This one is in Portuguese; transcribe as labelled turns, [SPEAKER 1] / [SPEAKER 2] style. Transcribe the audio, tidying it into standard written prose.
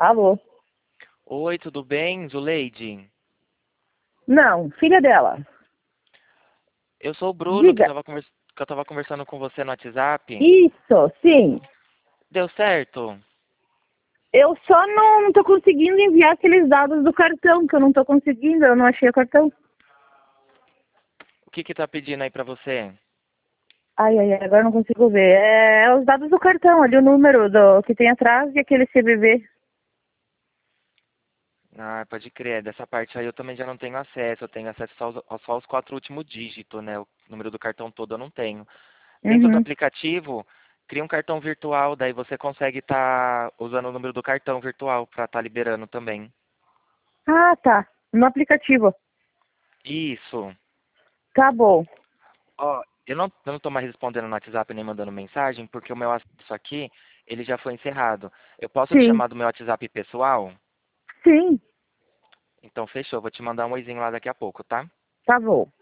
[SPEAKER 1] Alô?
[SPEAKER 2] Oi, tudo bem, Zuleide?
[SPEAKER 1] Não, filha dela.
[SPEAKER 2] Eu sou o Bruno,
[SPEAKER 1] Diga.
[SPEAKER 2] que eu tava conversando com você no WhatsApp.
[SPEAKER 1] Isso, sim.
[SPEAKER 2] Deu certo?
[SPEAKER 1] Eu só não tô conseguindo enviar aqueles dados do cartão, que eu não tô conseguindo, eu não achei o cartão.
[SPEAKER 2] O que que tá pedindo aí pra você?
[SPEAKER 1] Ai, ai, ai, agora eu não consigo ver. É os dados do cartão, ali o número do que tem atrás e aquele CVV.
[SPEAKER 2] Ah, pode crer, dessa parte aí eu também já não tenho acesso. Eu tenho acesso só aos 4 últimos dígitos, né? O número do cartão todo eu não tenho. Dentro do
[SPEAKER 1] Uhum.
[SPEAKER 2] aplicativo, cria um cartão virtual, daí você consegue estar usando o número do cartão virtual pra estar liberando também.
[SPEAKER 1] Ah, tá. No aplicativo.
[SPEAKER 2] Isso.
[SPEAKER 1] Tá bom.
[SPEAKER 2] Ó, eu não tô mais respondendo no WhatsApp nem mandando mensagem, porque o meu acesso aqui, ele já foi encerrado. Eu posso te
[SPEAKER 1] Sim.
[SPEAKER 2] chamar do meu WhatsApp pessoal?
[SPEAKER 1] Sim.
[SPEAKER 2] Então fechou, vou te mandar um oizinho lá daqui a pouco, tá?
[SPEAKER 1] Tá bom.